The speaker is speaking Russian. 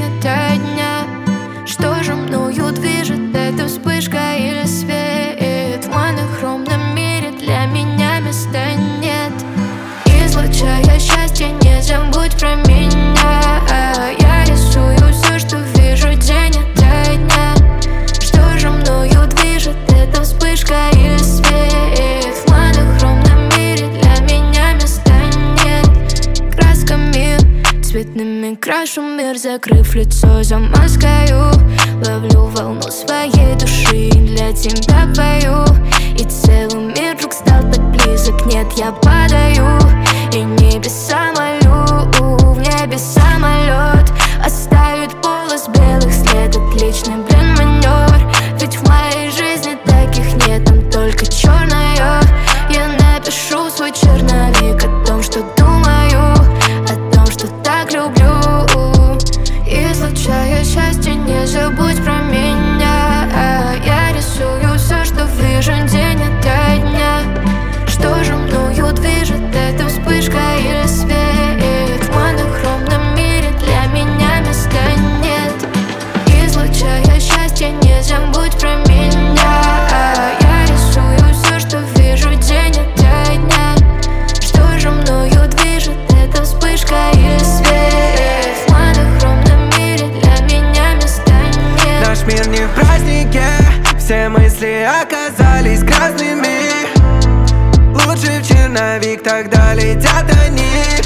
день ото дня. Что же мною движет, это вспышка или свет? В монохромном мире для меня места нет. Излучая счастье, не забудь про меня. Я рисую все, что вижу день ото дня. Что же мною движет, это вспышка или свет? В монохромном мире для меня места нет. Красками цветными крашу мир, закрыв лицо за маской. Ловлю волну своей души, для тебя пою. И целый мир вдруг стал так близок, нет, я падаю. И небеса молю, в небе самолет оставит полос белых след. Отличный, блин, маневр, ведь в моей жизни таких нет, там только черное. Я напишу свой черновик о том, что думаю, о том, что так люблю. Излучая счастье, не забудь про меня. Я рисую все, что вижу день ото дня. Что же мною движет, это вспышка или свет? В монохромном мире для меня места нет. Излучая счастье, не забудь про меня. Я рисую все, что вижу день ото дня. Что же мною движет, это вспышка или свет? В монохромном мире для меня места нет. Наш мир не в празднике, все мысли оказались грязными. Лучше в черновик, тогда летят они.